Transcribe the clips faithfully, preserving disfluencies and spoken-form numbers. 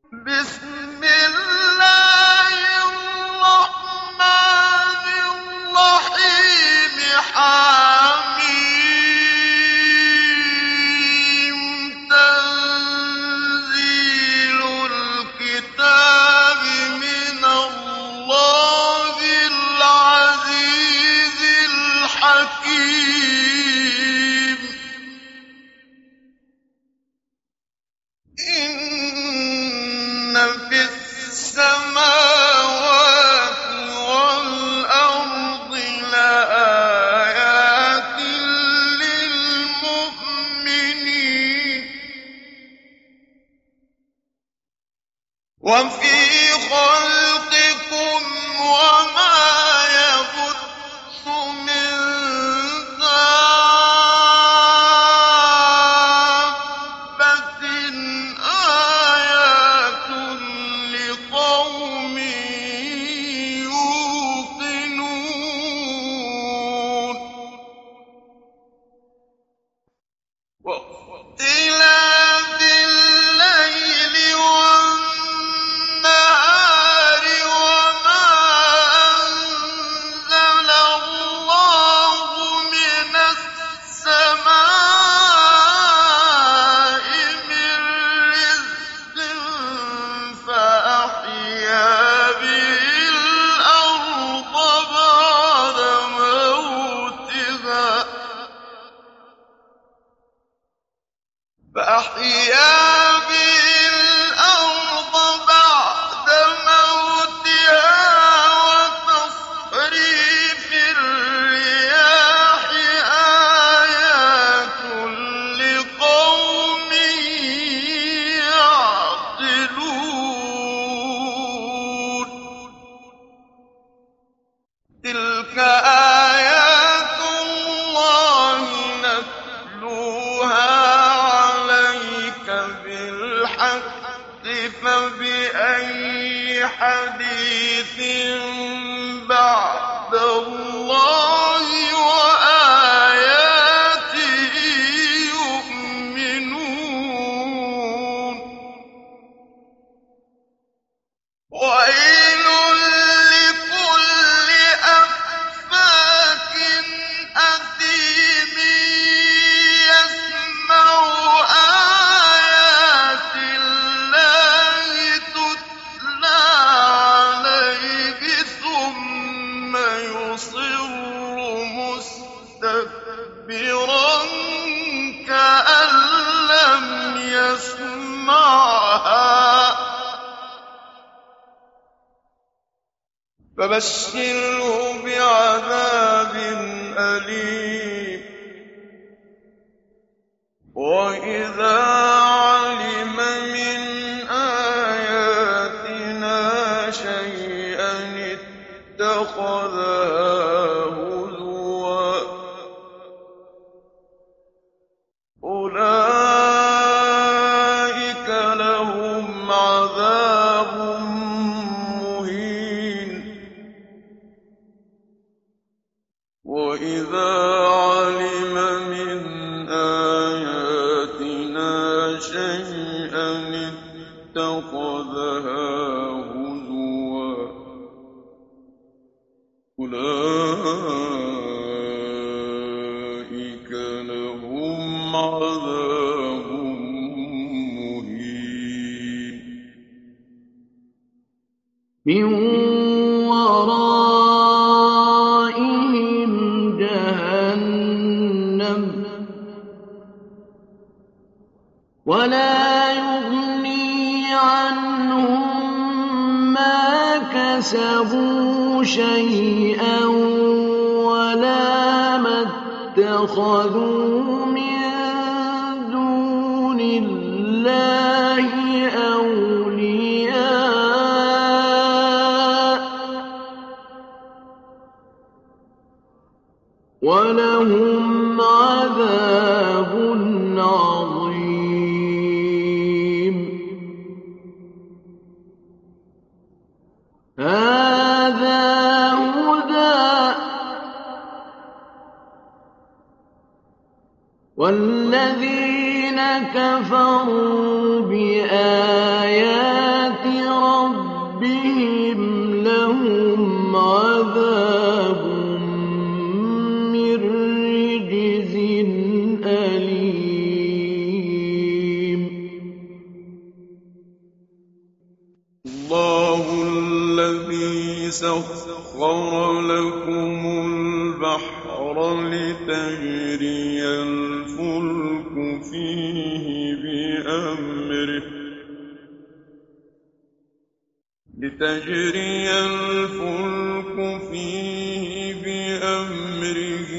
بسم الله الرحمن الرحيم حميم تنزيل الكتاب من الله العزيز الحكيم إن في السماوات والأرض لآيات للمؤمنين وفي خلقكم وما يبث من دابة آيات لقوم يوقنون واختلاف الليل والنهار وما أنزل الله من السماء من رزق فأحيا به الأرض بعد موتها فأحيا به الأرض بعد موتها وتصريف الرياح آيات لقوم يعقلون تلك آيات الله نتلوها عليك بالحق فبأي حديث بعد الله وآياته يؤمنون ويل لكل أفاك أثيم يسمع آيات الله تتلى عليه ثم يصر مستكبرا كأن لم يسمعها فبشره بعذاب أليم وإذا علم من آياتنا شيئا اتخذها هزوا أولئك لهم عذاب مهين وإذا علم من آياتنا شيئا اتخذها هزوا أولئك لهم عذاب مهين من ورائهم جهنم ولا يغني عنهم ما كسبوا شيئا ولا ما اتخذوا من دون الله أولياء ولهم عذاب عظيم هذا هدى والذين كفروا بآيات اللَّهُ الَّذِي سَخَّرَ لَكُمُ الْبَحْرَ لِتَجْرِيَ الْفُلْكُ فِيهِ بِأَمْرِهِ لِتَجْرِيَ الْفُلْكُ فِيهِ بِأَمْرِهِ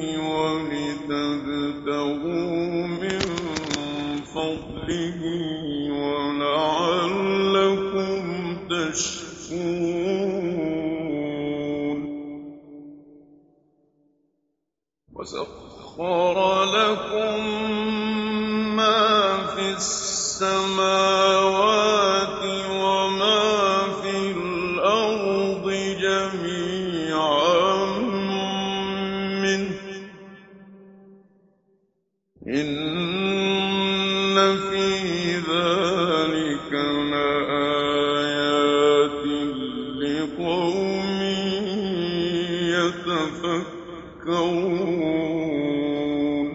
وَلِتَبْتَغُوا مِن فَضْلِهِ وَلَعَلَّكُمْ تَشْكُرُونَ وَسَخَّرَ لَكُم مَّا فِي السَّمَاوَاتِ وَمَا فِي الْأَرْضِ جَمِيعًا مِّنْهُ ۚ إِنَّ فِي ذَٰلِكَ لَآيَاتٍ لِّقَوْمٍ يَتَفَكَّرُونَ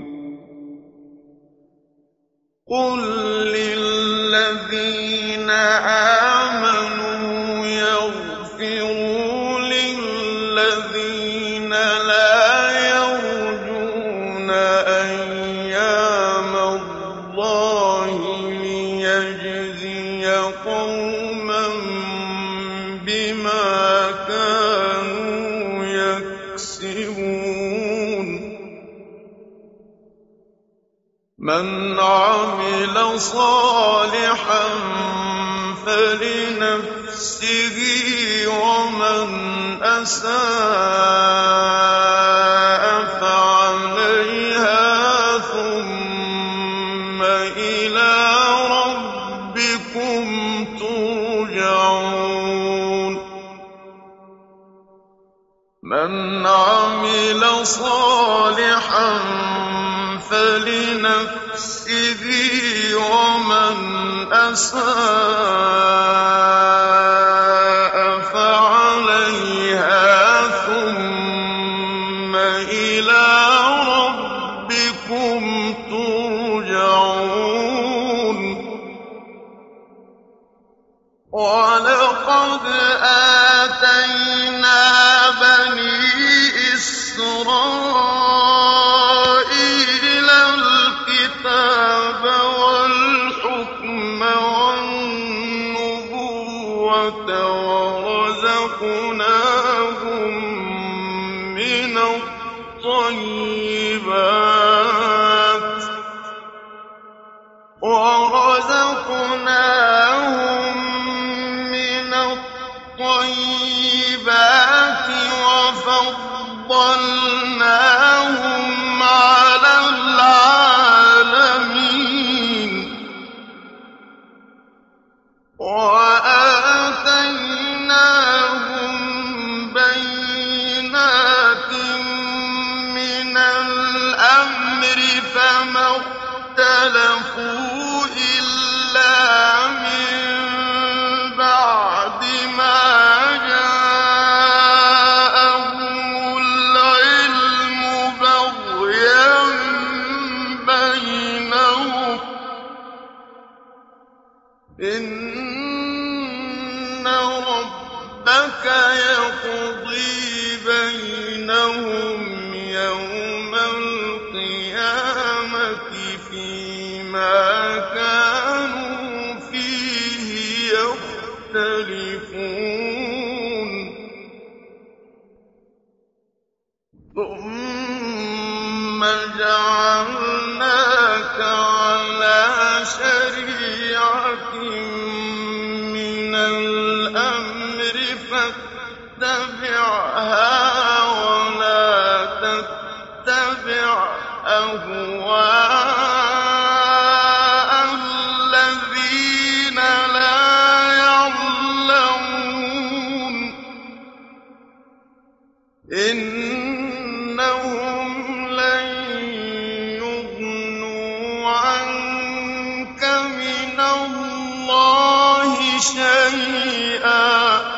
قُل لِّلَّذِينَ آمَنُوا يَغْفِرُوا لِلَّذِينَ لَا يَرْجُونَ أَيَّامَ اللَّهِ لِيَجْزِيَ قَوْمًا بِمَا كَانُوا يَكْسِبُونَ مَنْ عَمِلَ صَالِحًا فَلِنَفْسِهِ وَمَنْ أَسَاءَ فَعَلَيْهَا ثُمَّ إِلَىٰ رَبِّكُمْ تُرْجَعُونَ مَنْ عَمِلَ صَالِحًا فَلِنَفْسِهِ وَمَنْ أَسَاءَ فَعَلَيْهَا ثُمَّ إِلَىٰ رَبِّكُمْ تُرْجَعُونَ وَلَقَدْ آتَيْنَا بَنِي إِسْرَائِيلَ الْكِتَابَ وَالْحُكْمَ وَالنُّبُوَّةَ وَرَزَقْنَاهُم مِّنَ الطَّيِّبَاتِ وَرَزَقْنَاهُم مِّنَ الطَّيِّبَاتِ وَفَضَّلْنَاهُمْ عَلَى الْعَالَمِينَ وَآتَيْنَاهُم بَيِّنَاتٍ مِّنَ الْأَمْرِ فَمَا اخْتَلَفُوا إِلَّا مِن بَعْدِ مَا جَاءَهُمُ الْعِلْمُ بَغْيًا بَيْنَهُمْ ۚ إِنَّ رَبَّكَ يَقْضِي بَيْنَهُمْ يَوْمَ الْقِيَامَةِ فِيمَا كَانُوا فِيهِ يَخْتَلِفُونَ ثُمَّ جَعَلْنَاكَ عَلَىٰ شَرِيعَةٍ مِّنَ الْأَمْرِ فَاتَّبِعْهَا وَلَا تَتَّبِعْ أَهْوَاءَ الَّذِينَ لَا يَعْلَمُونَ إِنَّهُمْ لَن يُغْنُوا عَنكَ مِنَ اللَّهِ شَيْئًا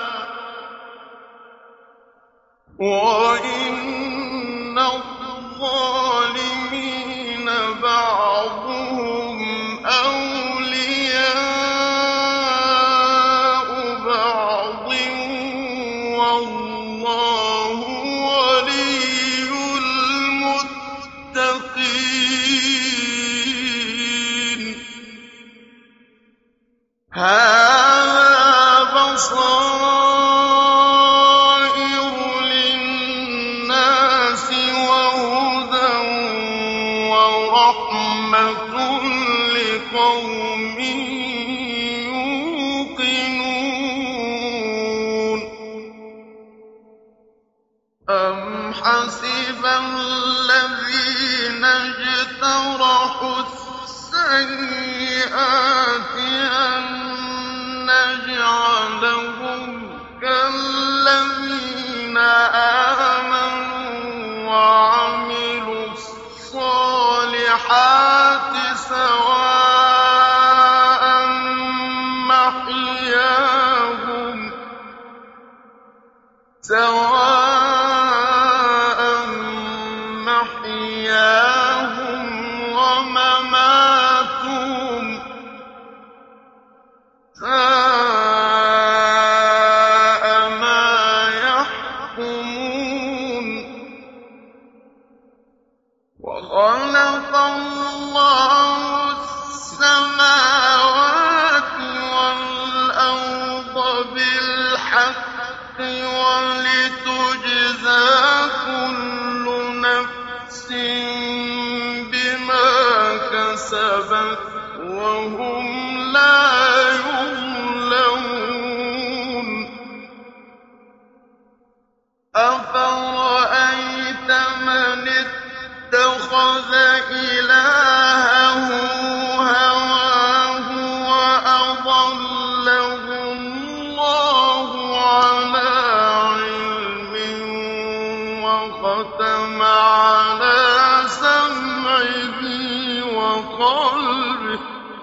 وَإِنَّ الظَّالِمِينَ بَعْضُهُمْ أَوْلِيَاءُ بَصَائِرُ لِلنَّاسِ وَهُدًى وَرَحْمَةٌ لِّقَوْمٍ يُوقِنُونَ أَمْ حَسِبَ الَّذِينَ اجْتَرَحُوا السَّيِّئَاتِ أَن نَّجْعَلَهُمْ كَالَّذِينَ آمَنُوا وَعَمِلُوا الصَّالِحَاتِ سَوَاءً مَّحْيَاهُمْ سَوَاءً مَّحْيَاهُمْ وَمَمَاتُهُمْ ۚ سَاءَ مَا يَحْكُمُونَ وَخَلَقَ اللَّهُ السَّمَاوَاتِ وَالْأَرْضَ بِالْحَقِّ وَلِتُجْزَىٰ كُلُّ نَفْسٍ بِمَا كَسَبَتْ وَهُمْ لَا يُظْلَمُونَ أَفَرَأَيْتَ مَنِ اتَّخَذَ إِلَٰهَهُ هَوَاهُ وَأَضَلَّهُ اللَّهُ عَلَىٰ عِلْمٍ وَخَتَمَ عَلَىٰ سَمْعِهِ وَقَلْبِهِ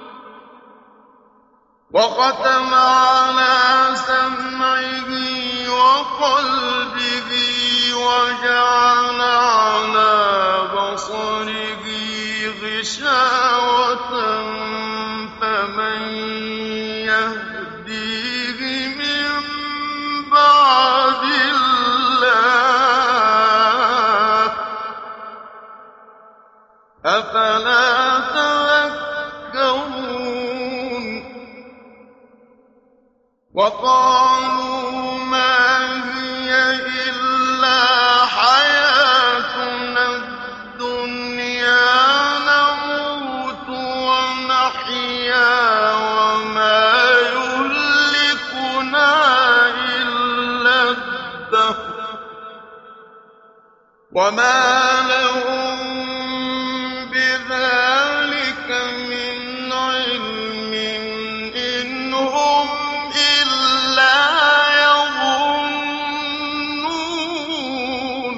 وَخَتَمَ عَلَىٰ سَمْعِهِ وَقَلْبِهِ وَجَعَلَ عَلَىٰ بَصَرِهِ غِشَاوَةً فَمَن يَهْدِيهِ مِن بَعْدِ اللَّهِ ۚ أَفَلَا تَذَكَّرُونَ وَقَالُوا مَا هِيَ إِلَّا حَيَاتُنَا الدُّنْيَا نَمُوتُ وَنَحْيَا وَمَا يُهْلِكُنَا إِلَّا الدَّهْرُ وَمَا لَهُم بِذَٰلِكَ مِنْ عِلْمٍ إِنْ هُمْ إِلَّا يَظُنُّونَ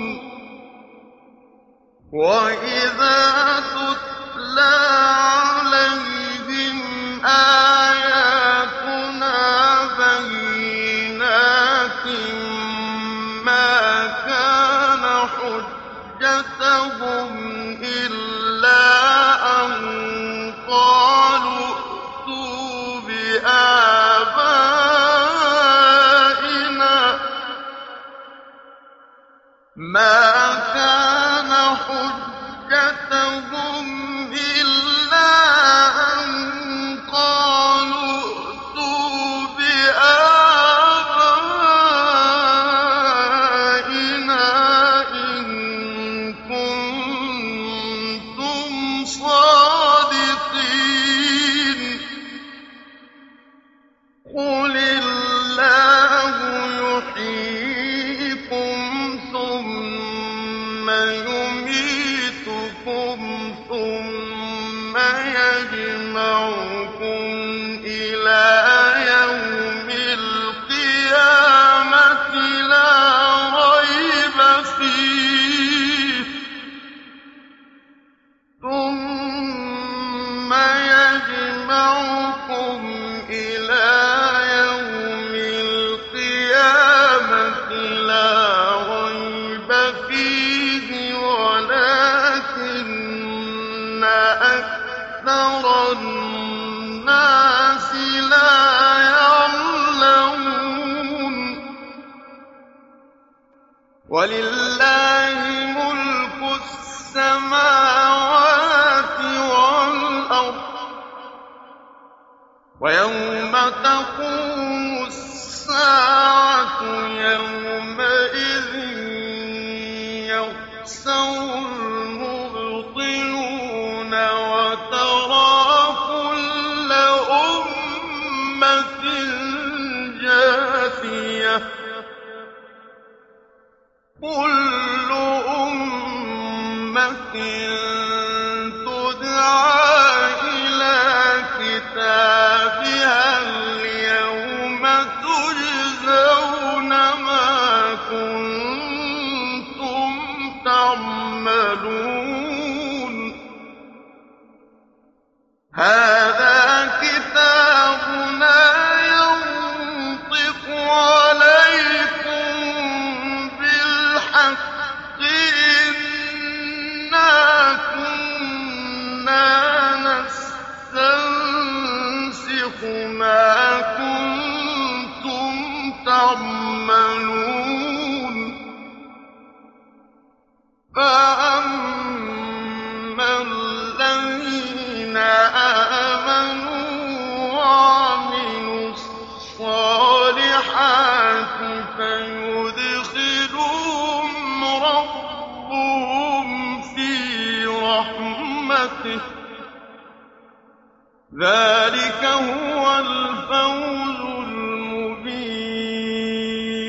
وَإِذَا تُتْلَىٰ عَلَيْهِمْ آيَاتُنَا بَيِّنَاتٍ مَّا كَانَ حُجَّتَهُمْ إِلَّا أَن قَالُوا ائْتُوا بِآبَائِنَا مَا كَانَ حُجَّتَهُمْ إِلَّا أَن قَالُوا ائْتُوا بِآبَائِنَا إِن كُنتُمْ صَادِقِينَ قُلِ اللَّهُ يُحْيِيكُمْ ثُمَّ يُمِيتُكُمْ ثُمَّ يَجْمَعُكُمْ إِلَىٰ يَوْمِ الْقِيَامَةِ لَا رَيْبَ فِيهِ ثُمَّ يَجْمَعُكُمْ إِلَىٰ يَوْمِ الْقِيَامَةِ لَا رَيْبَ فِيهِ وَلَٰكِنَّ أَكْثَرَ النَّاسِ لَا يَعْلَمُونَ وَلِلَّهِ مُلْكُ السَّمَاوَاتِ وَالْأَرْضِ وَيَوْمَ تَقُومُ السَّاعَةُ يَوْمَئِذٍ يَخْسَرُ الْمُبْطِلُونَ وَتَرَىٰ كُلَّ أُمَّةٍ جَاثِيَةً كُلُّ أُمَّةٍ تُدْعَىٰ إِلَىٰ كِتَابِهَا الْيَوْمَ تُجْزَوْنَ مَا كُنتُمْ تَعْمَلُونَ هَٰذَا كِتَابُنَا يَنطِقُ عَلَيْكُم بِالْحَقِّ إِنَّا كُنَّا نَسْتَنسِخُ مَا كُنتُمْ تَعْمَلُونَ فَأَمَّا الَّذِينَ آمَنُوا وَعَمِلُوا الصَّالِحَاتِ فَيُدْخِلُهُمْ رَبُّهُمْ فِي رَحْمَتِهِ ۚ ذَٰلِكَ هُوَ الْفَوْزُ الْمُبِينُ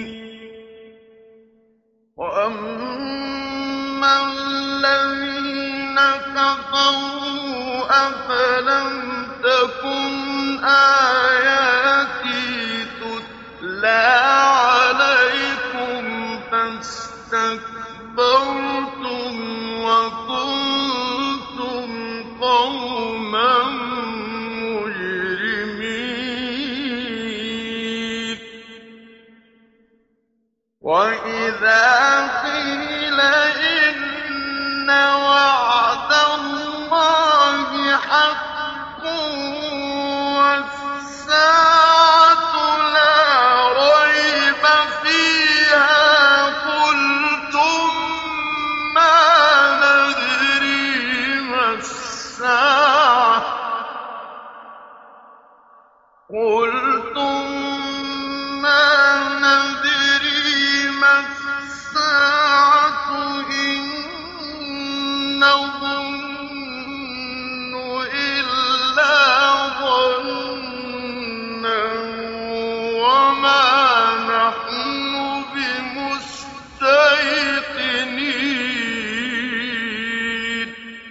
وَأَمَّا الَّذِينَ كَفَرُوا أَفَلَمْ تَكُنْ آيَاتِي تُتْلَىٰ عَلَيْكُمْ فَاسْتَكْبَرْتُمْ وَكُنتُمْ قَوْمًا مُّجْرِمِينَ وَإِذَا قِيلَ إِنَّ وَعْدَ اللَّهِ حَقٌّ وَالسَّاعَةُ لَا رَيْبَ فِيهَا قُلْتُم مَّا نَدْرِي مَا السَّاعَةُ إِن نَّظُنُّ إِلَّا ظَنًّا وَمَا نَحْنُ بِمُسْتَيْقِنِينَ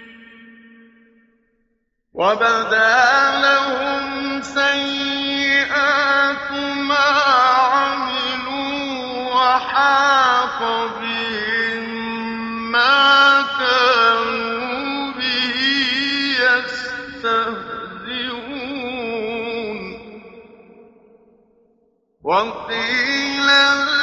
وَبَدَا لَهُمْ سَيِّئَاتُ مَا عَمِلُوا وَحَاقَ بِهِم مَّا كَانُوا بِهِ يَسْتَهْزِئُونَ وَقِيلَ